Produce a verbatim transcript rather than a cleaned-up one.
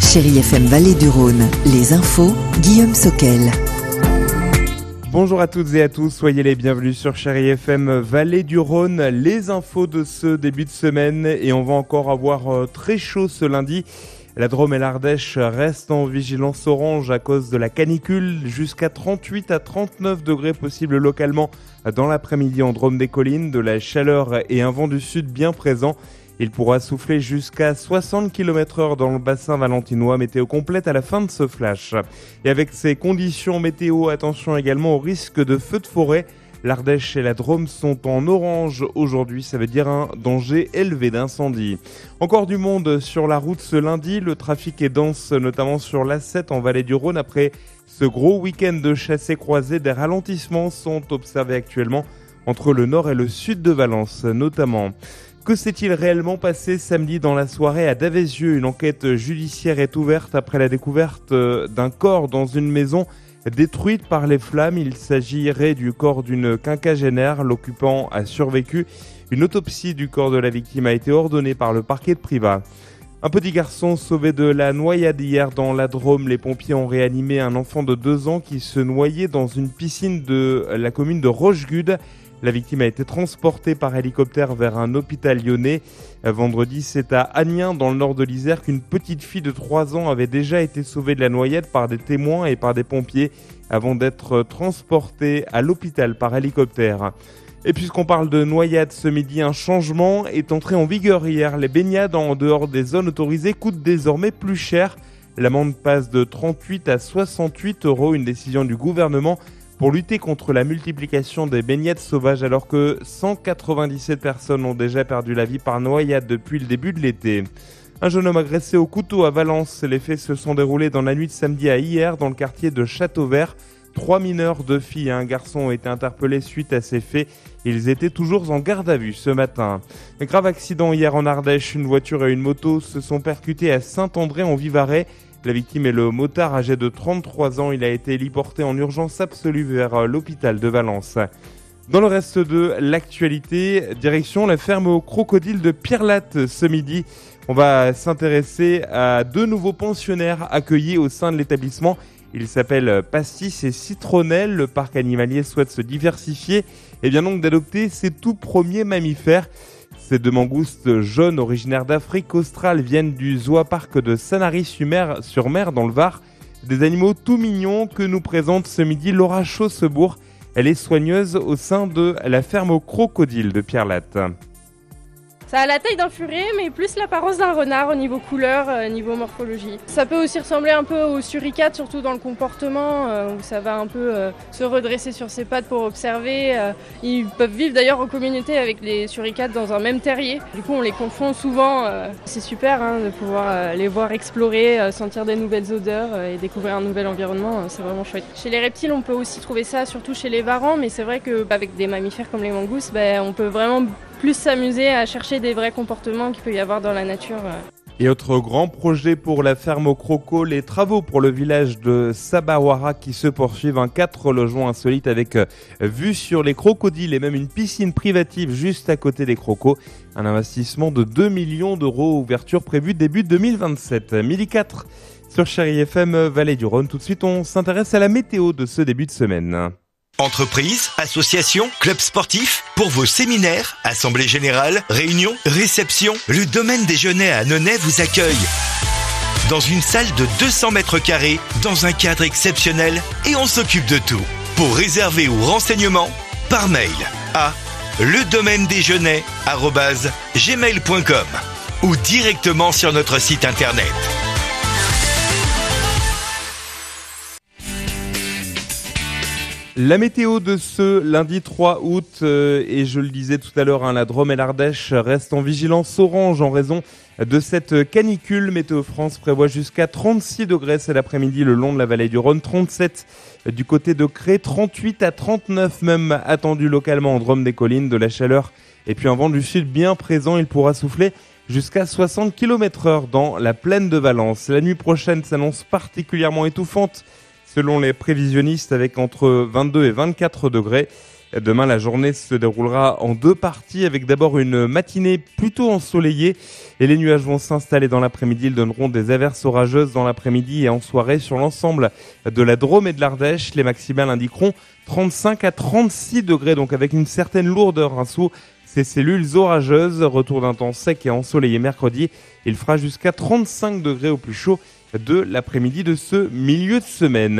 Chérie F M Vallée du Rhône, les infos, Guillaume Soquel. Bonjour à toutes et à tous, soyez les bienvenus sur Chérie F M Vallée du Rhône, les infos de ce début de semaine et on va encore avoir très chaud ce lundi. La Drôme et l'Ardèche restent en vigilance orange à cause de la canicule, jusqu'à trente-huit à trente-neuf degrés possibles localement dans l'après-midi en Drôme des Collines, de la chaleur et un vent du sud bien présent. Il pourra souffler jusqu'à soixante kilomètres heure dans le bassin valentinois. Météo complète à la fin de ce flash. Et avec ces conditions météo, attention également au risque de feux de forêt. L'Ardèche et la Drôme sont en orange aujourd'hui, ça veut dire un danger élevé d'incendie. Encore du monde sur la route ce lundi, le trafic est dense notamment sur l'A sept en Vallée du Rhône. Après ce gros week-end de chassés-croisés, des ralentissements sont observés actuellement entre le nord et le sud de Valence notamment. Que s'est-il réellement passé samedi dans la soirée à Davézieux ? Une enquête judiciaire est ouverte après la découverte d'un corps dans une maison détruite par les flammes. Il s'agirait du corps d'une quinquagénaire. L'occupant a survécu. Une autopsie du corps de la victime a été ordonnée par le parquet de Privas. Un petit garçon sauvé de la noyade hier dans la Drôme. Les pompiers ont réanimé un enfant de deux ans qui se noyait dans une piscine de la commune de Rochegude. La victime a été transportée par hélicoptère vers un hôpital lyonnais. Vendredi, c'est à Aniens, dans le nord de l'Isère, qu'une petite fille de trois ans avait déjà été sauvée de la noyade par des témoins et par des pompiers avant d'être transportée à l'hôpital par hélicoptère. Et puisqu'on parle de noyade ce midi, un changement est entré en vigueur hier. Les baignades en dehors des zones autorisées coûtent désormais plus cher. L'amende passe de trente-huit à soixante-huit euros, une décision du gouvernement pour lutter contre la multiplication des baignades sauvages, alors que cent quatre-vingt-dix-sept personnes ont déjà perdu la vie par noyade depuis le début de l'été. Un jeune homme agressé au couteau à Valence. Les faits se sont déroulés dans la nuit de samedi à hier dans le quartier de Châteauvert. Trois mineurs, deux filles et un garçon ont été interpellés suite à ces faits. Ils étaient toujours en garde à vue ce matin. Un grave accident hier en Ardèche. Une voiture et une moto se sont percutées à Saint-André en Vivarais. La victime est le motard âgé de trente-trois ans. Il a été héliporté en urgence absolue vers l'hôpital de Valence. Dans le reste de l'actualité, direction la ferme aux crocodiles de Pierrelatte ce midi. On va s'intéresser à deux nouveaux pensionnaires accueillis au sein de l'établissement. Ils s'appellent Pastis et Citronnelle. Le parc animalier souhaite se diversifier et bien donc d'adopter ses tout premiers mammifères. Ces deux mangoustes jaunes originaires d'Afrique australe viennent du zooparc de Sanary-sur-Mer dans le Var. Des animaux tout mignons que nous présente ce midi Laura Chaussebourg. Elle est soigneuse au sein de la ferme aux crocodiles de Pierrelatte. Ça a la taille d'un furet, mais plus l'apparence d'un renard au niveau couleur, au niveau morphologie. Ça peut aussi ressembler un peu aux suricates, surtout dans le comportement, euh, où ça va un peu euh, se redresser sur ses pattes pour observer. Euh, ils peuvent vivre d'ailleurs en communauté avec les suricates dans un même terrier. Du coup, on les confond souvent. Euh, c'est super hein, de pouvoir euh, les voir explorer, euh, sentir des nouvelles odeurs euh, et découvrir un nouvel environnement. Euh, c'est vraiment chouette. Chez les reptiles, on peut aussi trouver ça, surtout chez les varans, mais c'est vrai qu'avec des mammifères comme les mangoustes, bah, on peut vraiment plus s'amuser à chercher des vrais comportements qu'il peut y avoir dans la nature. Et autre grand projet pour la ferme aux crocos, les travaux pour le village de Sabawara qui se poursuivent. Un quatre logements insolites avec vue sur les crocodiles et même une piscine privative juste à côté des crocos. Un investissement de deux millions d'euros, ouverture prévue début deux mille vingt-sept. Midi quatre sur Chérie F M Vallée du Rhône. Tout de suite, on s'intéresse à la météo de ce début de semaine. Entreprises, associations, clubs sportifs, pour vos séminaires, assemblées générales, réunions, réceptions, le domaine des Genêts à Annonay vous accueille. Dans une salle de deux cents mètres carrés, dans un cadre exceptionnel, et on s'occupe de tout. Pour réserver ou renseignements, par mail à ledomaine-des-genêts arobase gmail point com ou directement sur notre site internet. La météo de ce lundi trois août, euh, et je le disais tout à l'heure, hein, la Drôme et l'Ardèche restent en vigilance orange en raison de cette canicule. Météo France prévoit jusqu'à trente-six degrés cet après-midi le long de la vallée du Rhône, trente-sept du côté de Cré, trente-huit à trente-neuf même attendus localement en Drôme des Collines, de la chaleur et puis un vent du sud bien présent. Il pourra souffler jusqu'à soixante kilomètres heure dans la plaine de Valence. La nuit prochaine s'annonce particulièrement étouffante selon les prévisionnistes, avec entre vingt-deux et vingt-quatre degrés. Demain, la journée se déroulera en deux parties avec d'abord une matinée plutôt ensoleillée et les nuages vont s'installer dans l'après-midi. Ils donneront des averses orageuses dans l'après-midi et en soirée sur l'ensemble de la Drôme et de l'Ardèche. Les maximales indiqueront trente-cinq à trente-six degrés, donc avec une certaine lourdeur hein, sous ces cellules orageuses. Retour d'un temps sec et ensoleillé mercredi. Il fera jusqu'à trente-cinq degrés au plus chaud de l'après-midi de ce milieu de semaine.